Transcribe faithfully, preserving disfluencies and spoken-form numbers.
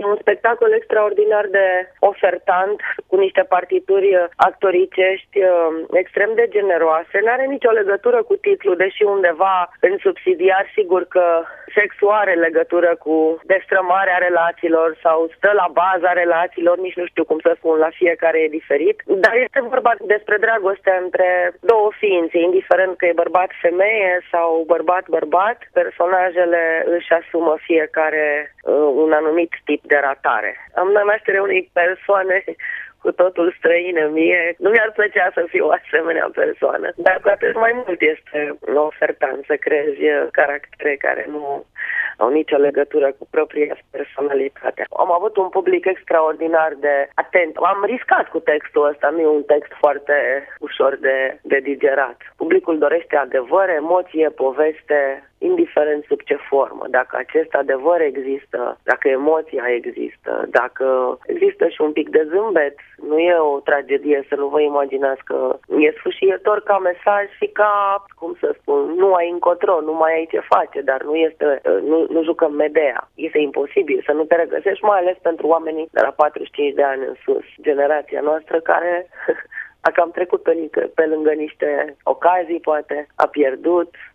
un spectacol extraordinar de ofertant, cu niște partituri actoricești extrem de generoase. N-are nicio legătură cu titlul, deși undeva în subsidiar sigur că sexul are legătură cu destrămarea relațiilor sau stă la baza relațiilor, nici nu știu cum să spun, la fiecare e diferit. Dar este vorba despre dragoste între două ființe, indiferent că e bărbat-femeie sau bărbat-bărbat, personajele își asumă fiecare uh, un anumit tip de ratare. Am nașterea unei persoane cu totul străină mie. Nu mi-ar plăcea să fiu o asemenea persoană, dar cu atât mai mult este ofertant să crezi caractere care nu au nicio legătură cu propria personalitate. Am avut un public extraordinar de atent. Am riscat cu textul ăsta, nu e un text foarte ușor de, de digerat. Publicul dorește adevăr, emoție, poveste, indiferent sub ce formă. Dacă acest adevăr există, dacă emoția există, dacă există și un pic de zâmbet, nu e o tragedie, să nu vă imaginați că e sfâșietor ca mesaj și ca, cum să spun, nu ai încotro, nu mai ai ce face, dar nu este, nu, nu jucăm Medea. Este imposibil să nu te regăsești, mai ales pentru oamenii de la patruzeci și cinci de ani în sus, generația noastră care a cam trecut pe, pe lângă niște ocazii, poate, a pierdut,